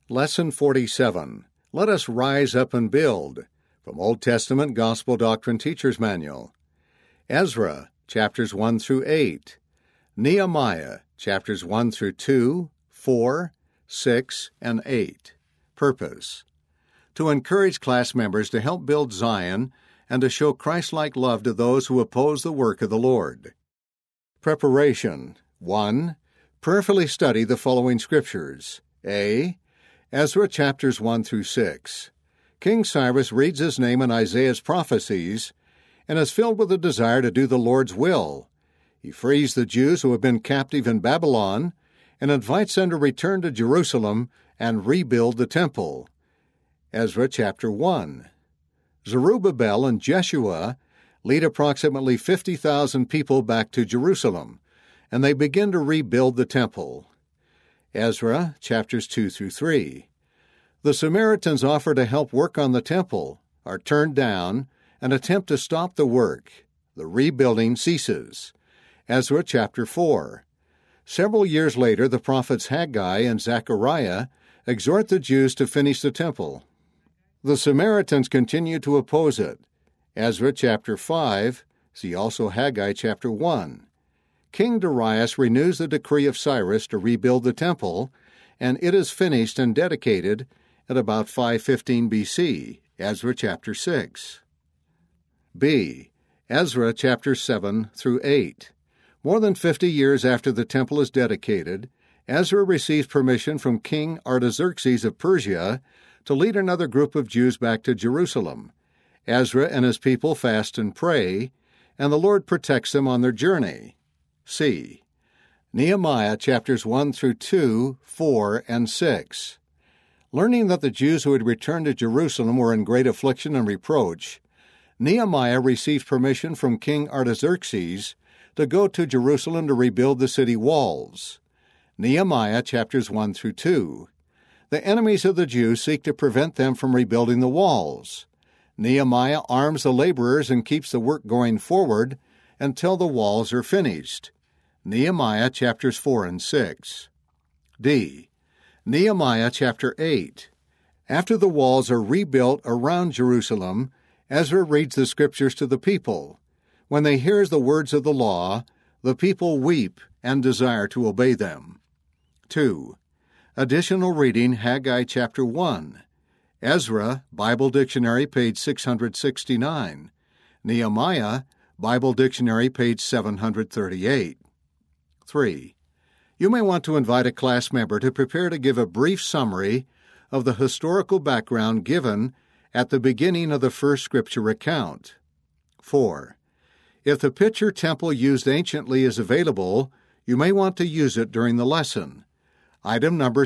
Lesson 47. Let us rise up and build. From Old Testament Gospel Doctrine Teacher's Manual. Ezra, chapters 1 through 8. Nehemiah, chapters 1 through 2, 4, 6, and 8. Purpose: to encourage class members to help build Zion and to show Christ-like love to those who oppose the work of the Lord. Preparation. 1. Prayerfully study the following scriptures. A. Ezra chapters 1 through 6. King Cyrus reads his name in Isaiah's prophecies and is filled with a desire to do the Lord's will. He frees the Jews who have been captive in Babylon and invites them to return to Jerusalem and rebuild the temple. Ezra chapter 1. Zerubbabel and Jeshua lead approximately 50,000 people back to Jerusalem, and they begin to rebuild the temple. Ezra chapters 2 through 3. The Samaritans offer to help work on the temple, are turned down, and attempt to stop the work. The rebuilding ceases. Ezra chapter 4. Several years later, the prophets Haggai and Zechariah exhort the Jews to finish the temple. The Samaritans continue to oppose it. Ezra chapter 5. See also Haggai chapter 1. King Darius renews the decree of Cyrus to rebuild the temple, and it is finished and dedicated at about 515 BC, Ezra chapter 6. B. Ezra chapters 7 through 8. More than 50 years after the temple is dedicated, Ezra receives permission from King Artaxerxes of Persia to lead another group of Jews back to Jerusalem. Ezra and his people fast and pray, and the Lord protects them on their journey. C. Nehemiah chapters 1 through 2, 4, and 6. Learning that the Jews who had returned to Jerusalem were in great affliction and reproach, Nehemiah receives permission from King Artaxerxes to go to Jerusalem to rebuild the city walls. Nehemiah chapters 1 through 2. The enemies of the Jews seek to prevent them from rebuilding the walls. Nehemiah arms the laborers and keeps the work going forward until the walls are finished. Nehemiah chapters 4 and 6. D. Nehemiah chapter 8. After the walls are rebuilt around Jerusalem, Ezra reads the scriptures to the people. When they hear the words of the law, the people weep and desire to obey them. 2. Additional reading Haggai chapter 1. Ezra, Bible Dictionary, page 669. Nehemiah, Bible Dictionary, page 738. 3. You may want to invite a class member to prepare to give a brief summary of the historical background given at the beginning of the first scripture account. 4. If the picture temple used anciently is available, you may want to use it during the lesson. Item number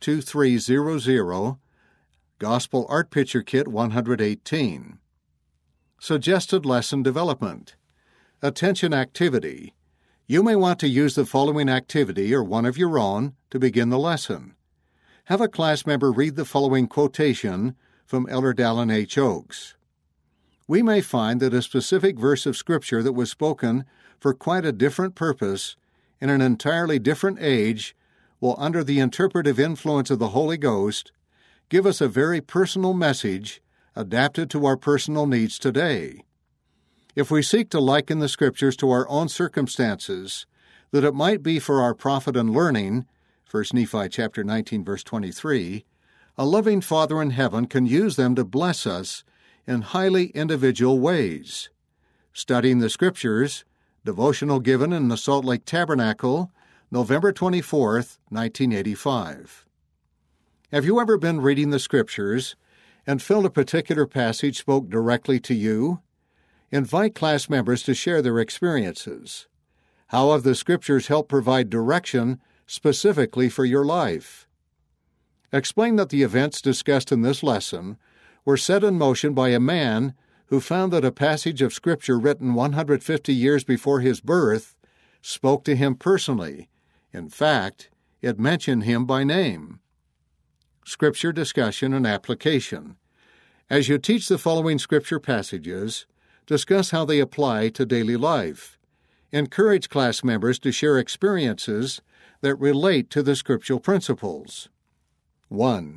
62300, Gospel Art Picture Kit 118. Suggested lesson development. Attention activity. You may want to use the following activity or one of your own to begin the lesson. Have a class member read the following quotation from Elder Dallin H. Oaks. We may find that a specific verse of Scripture that was spoken for quite a different purpose in an entirely different age will, under the interpretive influence of the Holy Ghost, give us a very personal message adapted to our personal needs today. If we seek to liken the Scriptures to our own circumstances, that it might be for our profit and learning, 1 Nephi chapter 19, verse 23, a loving Father in heaven can use them to bless us in highly individual ways. Studying the Scriptures, devotional given in the Salt Lake Tabernacle, November 24, 1985. Have you ever been reading the Scriptures and felt a particular passage spoke directly to you? Invite class members to share their experiences. How have the Scriptures helped provide direction specifically for your life? Explain that the events discussed in this lesson were set in motion by a man who found that a passage of Scripture written 150 years before his birth spoke to him personally. In fact, it mentioned him by name. Scripture discussion and application. As you teach the following Scripture passages, discuss how they apply to daily life. Encourage class members to share experiences that relate to the scriptural principles. 1.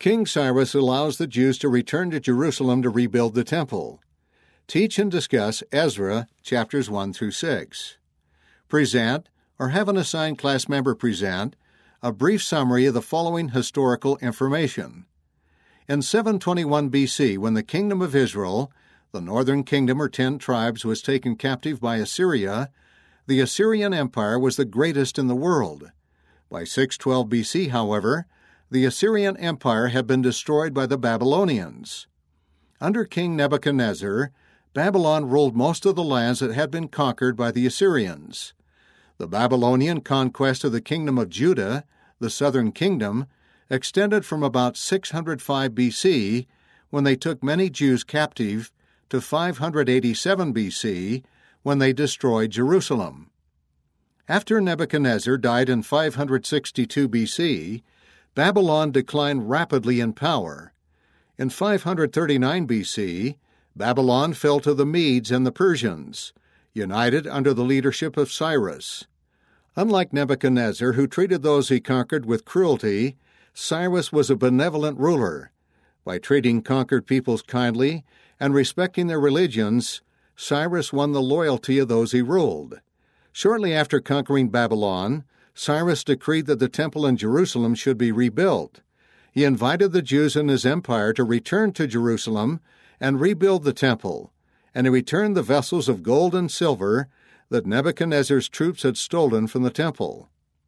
King Cyrus allows the Jews to return to Jerusalem to rebuild the temple. Teach and discuss Ezra chapters 1 through 6. Present, or have an assigned class member present, a brief summary of the following historical information. In 721 BC, when the kingdom of Israel, the northern kingdom or 10 tribes, was taken captive by Assyria, the Assyrian Empire was the greatest in the world. By 612 BC, however, the Assyrian Empire had been destroyed by the Babylonians. Under King Nebuchadnezzar, Babylon ruled most of the lands that had been conquered by the Assyrians. The Babylonian conquest of the kingdom of Judah, the southern kingdom, extended from about 605 BC, when they took many Jews captive, to 587 BC, when they destroyed Jerusalem. After Nebuchadnezzar died in 562 BC, Babylon declined rapidly in power. In 539 BC, Babylon fell to the Medes and the Persians, united under the leadership of Cyrus. Unlike Nebuchadnezzar, who treated those he conquered with cruelty, Cyrus was a benevolent ruler. By treating conquered peoples kindly and respecting their religions, Cyrus won the loyalty of those he ruled. Shortly after conquering Babylon, Cyrus decreed that the temple in Jerusalem should be rebuilt. He invited the Jews in his empire to return to Jerusalem and rebuild the temple, and he returned the vessels of gold and silver that Nebuchadnezzar's troops had stolen from the temple.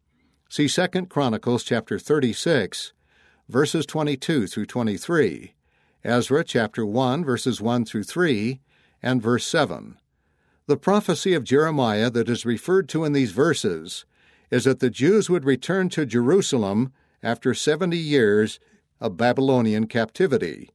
See 2 Chronicles chapter 36, verses 22 through 23, Ezra chapter 1, verses 1 through 3, and verse 7. The prophecy of Jeremiah that is referred to in these verses is that the Jews would return to Jerusalem after 70 years of Babylonian captivity.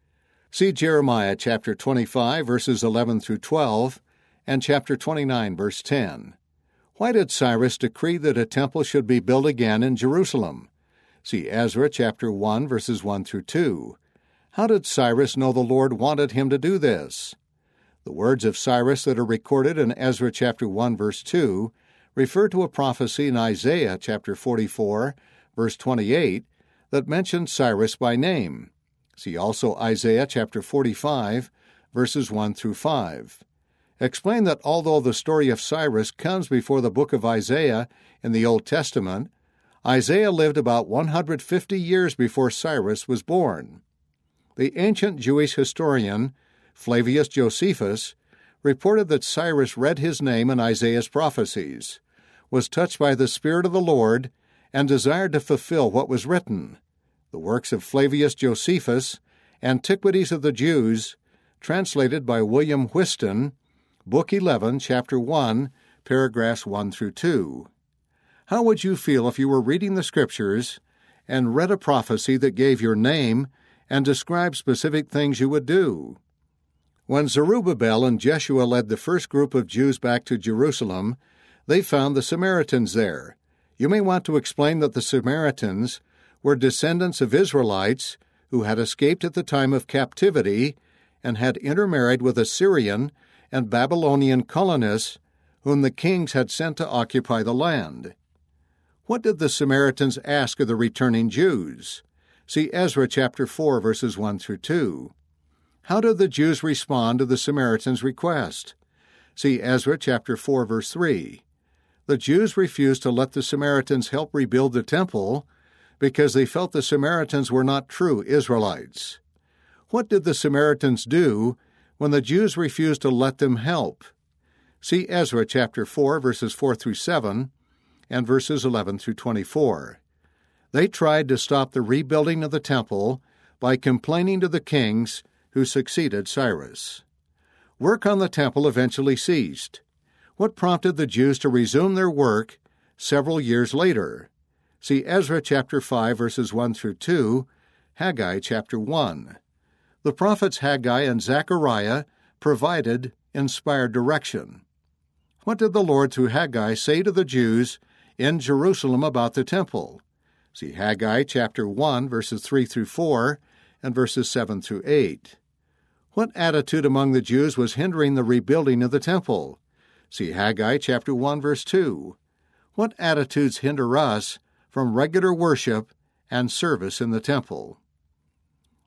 See Jeremiah chapter 25, verses 11 through 12, and chapter 29, verse 10. Why did Cyrus decree that a temple should be built again in Jerusalem? See Ezra chapter 1, verses 1 through 2. How did Cyrus know the Lord wanted him to do this? The words of Cyrus that are recorded in Ezra chapter 1, verse 2, refer to a prophecy in Isaiah chapter 44, verse 28, that mentions Cyrus by name. See also Isaiah chapter 45, verses 1 through 5. Explain that although the story of Cyrus comes before the book of Isaiah in the Old Testament, Isaiah lived about 150 years before Cyrus was born. The ancient Jewish historian Flavius Josephus reported that Cyrus read his name in Isaiah's prophecies, was touched by the Spirit of the Lord, and desired to fulfill what was written. The works of Flavius Josephus, Antiquities of the Jews, translated by William Whiston, Book 11, Chapter 1, paragraphs 1 through 2. How would you feel if you were reading the Scriptures and read a prophecy that gave your name and described specific things you would do? When Zerubbabel and Jeshua led the first group of Jews back to Jerusalem, they found the Samaritans there. You may want to explain that the Samaritans were descendants of Israelites who had escaped at the time of captivity and had intermarried with Assyrian and Babylonian colonists whom the kings had sent to occupy the land. What did the Samaritans ask of the returning Jews? See Ezra chapter 4, verses 1 through 2. How did the Jews respond to the Samaritans' request? See Ezra chapter 4, verse 3. The Jews refused to let the Samaritans help rebuild the temple because they felt the Samaritans were not true Israelites. What did the Samaritans do when the Jews refused to let them help? See Ezra chapter 4, verses 4 through 7, and verses 11 through 24. They tried to stop the rebuilding of the temple by complaining to the kings who succeeded Cyrus. Work on the temple eventually ceased. What prompted the Jews to resume their work several years later? See Ezra chapter 5, verses 1 through 2, Haggai chapter 1. The prophets Haggai and Zechariah provided inspired direction. What did the Lord through Haggai say to the Jews in Jerusalem about the temple? See Haggai chapter 1, verses 3 through 4, and verses 7 through 8. What attitude among the Jews was hindering the rebuilding of the temple? See Haggai chapter 1, verse 2. What attitudes hinder us from regular worship and service in the temple?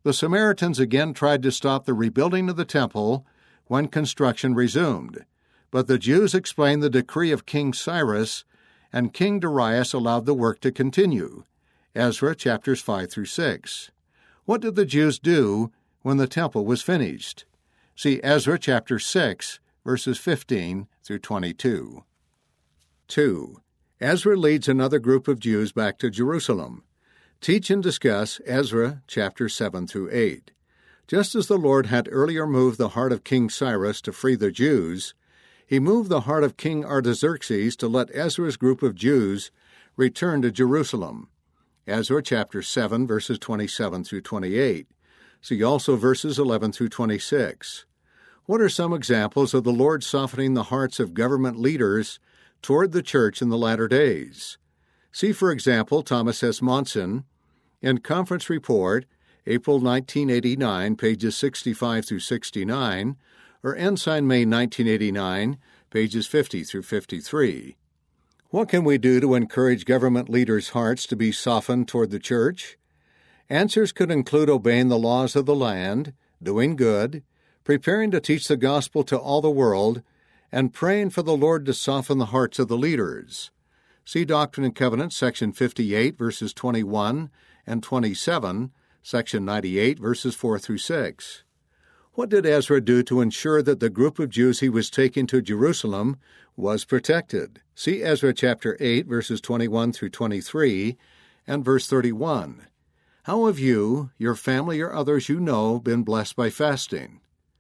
The Samaritans again tried to stop the rebuilding of the temple when construction resumed, but the Jews explained the decree of King Cyrus, and King Darius allowed the work to continue. Ezra chapters 5 through 6. What did the Jews do when the temple was finished? See Ezra chapter 6, verses 15 through 22. 2. Ezra leads another group of Jews back to Jerusalem. Teach and discuss Ezra chapters 7 through 8. Just as the Lord had earlier moved the heart of King Cyrus to free the Jews, he moved the heart of King Artaxerxes to let Ezra's group of Jews return to Jerusalem. Ezra chapter 7, verses 27 through 28. See also verses 11 through 26. What are some examples of the Lord softening the hearts of government leaders toward the church in the latter days? See, for example, Thomas S. Monson in Conference Report, April 1989, pages 65 through 69, or Ensign, May 1989, pages 50 through 53. What can we do to encourage government leaders' hearts to be softened toward the church? Answers could include obeying the laws of the land, doing good, preparing to teach the gospel to all the world, and praying for the Lord to soften the hearts of the leaders. See Doctrine and Covenants, section 58, verses 21 and 27, section 98, verses 4 through 6. What did Ezra do to ensure that the group of Jews he was taking to Jerusalem was protected? See Ezra chapter 8, verses 21 through 23, and verse 31. How have you, your family, or others you know, been blessed by fasting?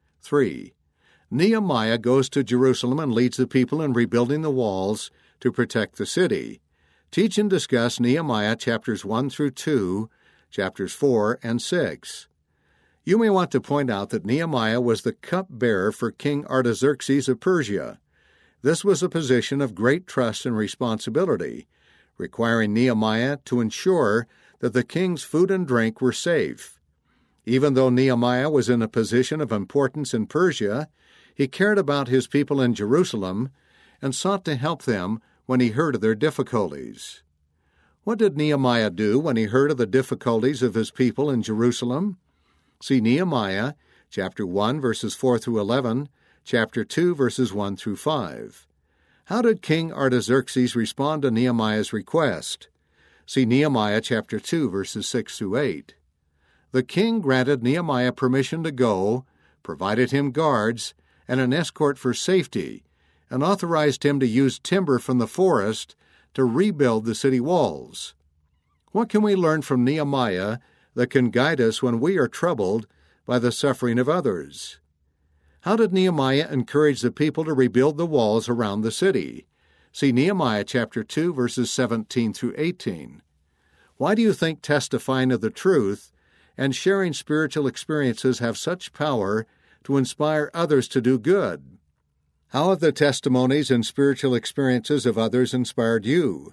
3. Nehemiah goes to Jerusalem and leads the people in rebuilding the walls to protect the city. Teach and discuss Nehemiah chapters 1 through 2, chapters 4 and 6. You may want to point out that Nehemiah was the cupbearer for King Artaxerxes of Persia. This was a position of great trust and responsibility, requiring Nehemiah to ensure that the king's food and drink were safe. Even though Nehemiah was in a position of importance in Persia, he cared about his people in Jerusalem and sought to help them when he heard of their difficulties. What did Nehemiah do when he heard of the difficulties of his people in Jerusalem? See Nehemiah chapter 1, verses 4 through 11, chapter 2, verses 1 through 5. How did King Artaxerxes respond to Nehemiah's request? See Nehemiah chapter 2, verses 6 through 8. The king granted Nehemiah permission to go, provided him guards and an escort for safety, and authorized him to use timber from the forest to rebuild the city walls. What can we learn from Nehemiah that can guide us when we are troubled by the suffering of others? How did Nehemiah encourage the people to rebuild the walls around the city? See Nehemiah chapter 2, verses 17 through 18. Why do you think testifying of the truth and sharing spiritual experiences have such power to inspire others to do good? How have the testimonies and spiritual experiences of others inspired you?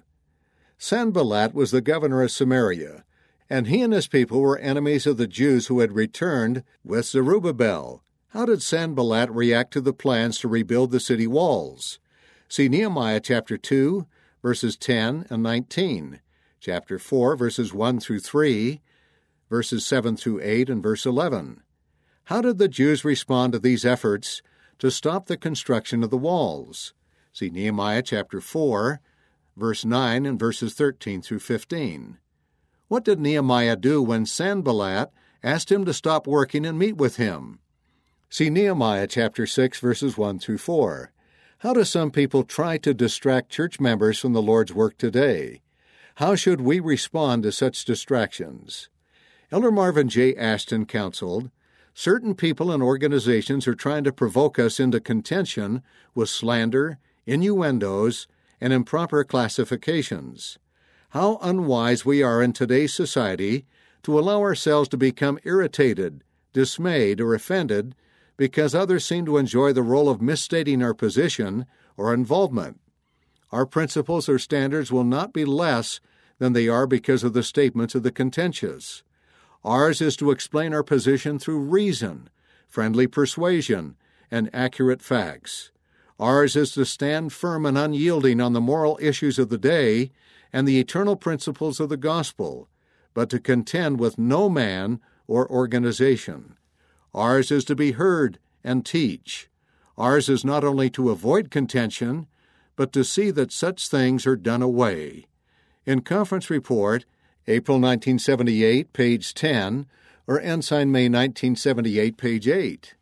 Sanballat was the governor of Samaria, and he and his people were enemies of the Jews who had returned with Zerubbabel. How did Sanballat react to the plans to rebuild the city walls? See Nehemiah chapter 2, verses 10 and 19, chapter 4, verses 1 through 3, verses 7 through 8, and verse 11. How did the Jews respond to these efforts to stop the construction of the walls? See Nehemiah chapter 4, verse 9, and verses 13 through 15. What did Nehemiah do when Sanballat asked him to stop working and meet with him? See Nehemiah chapter 6, verses 1 through 4. How do some people try to distract church members from the Lord's work today? How should we respond to such distractions? Elder Marvin J. Ashton counseled, certain people and organizations are trying to provoke us into contention with slander, innuendos, and improper classifications. How unwise we are in today's society to allow ourselves to become irritated, dismayed, or offended because others seem to enjoy the role of misstating our position or involvement. Our principles or standards will not be less than they are because of the statements of the contentious. Ours is to explain our position through reason, friendly persuasion, and accurate facts. Ours is to stand firm and unyielding on the moral issues of the day and the eternal principles of the gospel, but to contend with no man or organization. Ours is to be heard and teach. Ours is not only to avoid contention, but to see that such things are done away. In Conference Report, April 1978, page 10, or Ensign May 1978, page 8.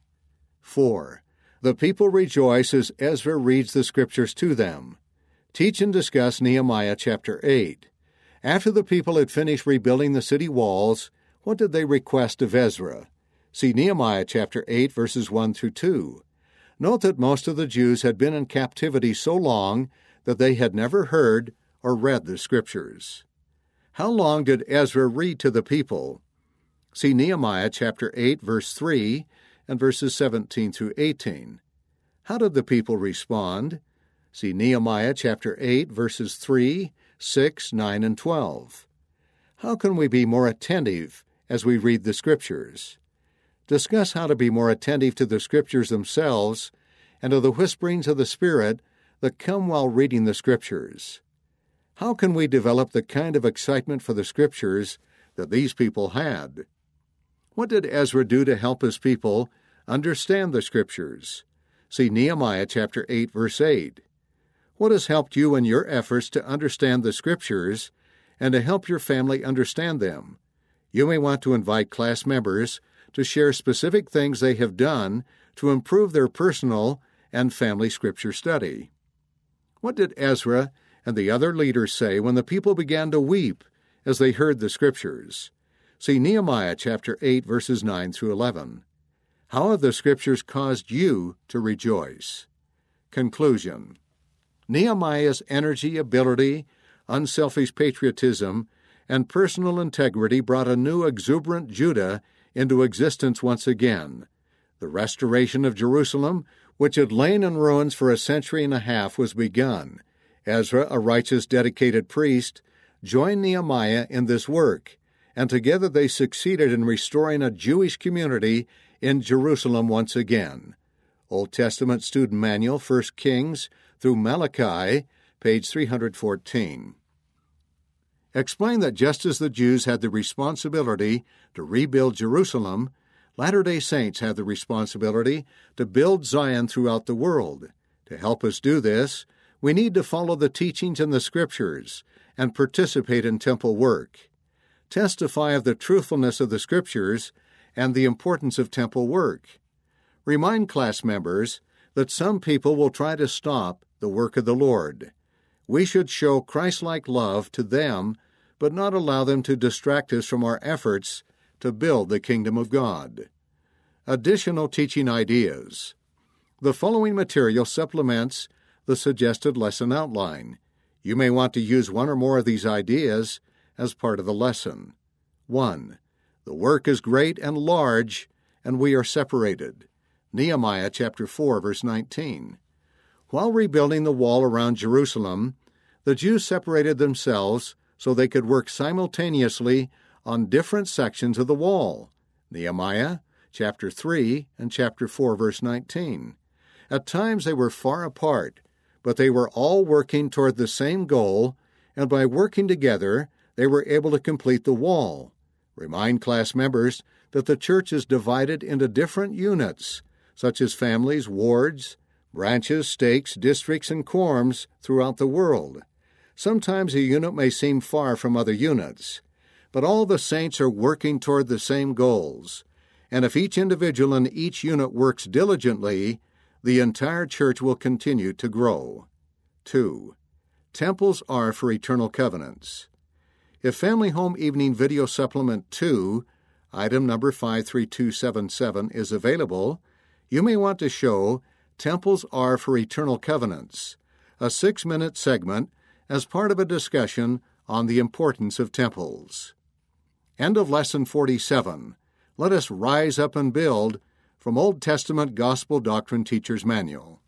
4. The people rejoice as Ezra reads the Scriptures to them. Teach and discuss Nehemiah chapter 8. After the people had finished rebuilding the city walls, what did they request of Ezra? See Nehemiah chapter 8, verses 1 through 2. Note that most of the Jews had been in captivity so long that they had never heard or read the Scriptures. How long did Ezra read to the people? See Nehemiah chapter 8, verse 3, and verses 17 through 18. How did the people respond? See Nehemiah chapter 8, verses 3, 6, 9, and 12. How can we be more attentive as we read the Scriptures? Discuss how to be more attentive to the Scriptures themselves and to the whisperings of the Spirit that come while reading the Scriptures. How can we develop the kind of excitement for the Scriptures that these people had? What did Ezra do to help his people understand the Scriptures? See Nehemiah chapter 8, verse 8. What has helped you in your efforts to understand the Scriptures and to help your family understand them? You may want to invite class members to share specific things they have done to improve their personal and family Scripture study. What did Ezra and the other leaders say when the people began to weep as they heard the Scriptures? See Nehemiah chapter 8, verses 9 through 11. How have the Scriptures caused you to rejoice? Conclusion. Nehemiah's energy, ability, unselfish patriotism, and personal integrity brought a new exuberant Judah into existence once again. The restoration of Jerusalem, which had lain in ruins for a century and a half, was begun. Ezra, a righteous, dedicated priest, joined Nehemiah in this work, and together they succeeded in restoring a Jewish community in Jerusalem once again. Old Testament Student Manual, 1 Kings through Malachi, page 314. Explain that just as the Jews had the responsibility to rebuild Jerusalem, Latter-day Saints have the responsibility to build Zion throughout the world. To help us do this, we need to follow the teachings in the Scriptures and participate in temple work. Testify of the truthfulness of the Scriptures and the importance of temple work. Remind class members that some people will try to stop the work of the Lord. We should show Christ-like love to them, but not allow them to distract us from our efforts to build the kingdom of God. Additional teaching ideas. The following material supplements the suggested lesson outline. You may want to use one or more of these ideas as part of the lesson. 1. The work is great and large, and we are separated. Nehemiah chapter 4, verse 19. While rebuilding the wall around Jerusalem, the Jews separated themselves so they could work simultaneously on different sections of the wall. Nehemiah chapter 3 and chapter 4, verse 19. At times they were far apart, but they were all working toward the same goal, and by working together, they were able to complete the wall. Remind class members that the church is divided into different units, such as families, wards, branches, stakes, districts, and quorums throughout the world. Sometimes a unit may seem far from other units, but all the saints are working toward the same goals, and if each individual in each unit works diligently, the entire church will continue to grow. 2. Temples are for eternal covenants. If Family Home Evening Video Supplement 2, item number 53277, is available, you may want to show Temples Are for Eternal Covenants, a 6-minute segment as part of a discussion on the importance of temples. End of Lesson 47. Let us rise up and build, from Old Testament Gospel Doctrine Teacher's Manual.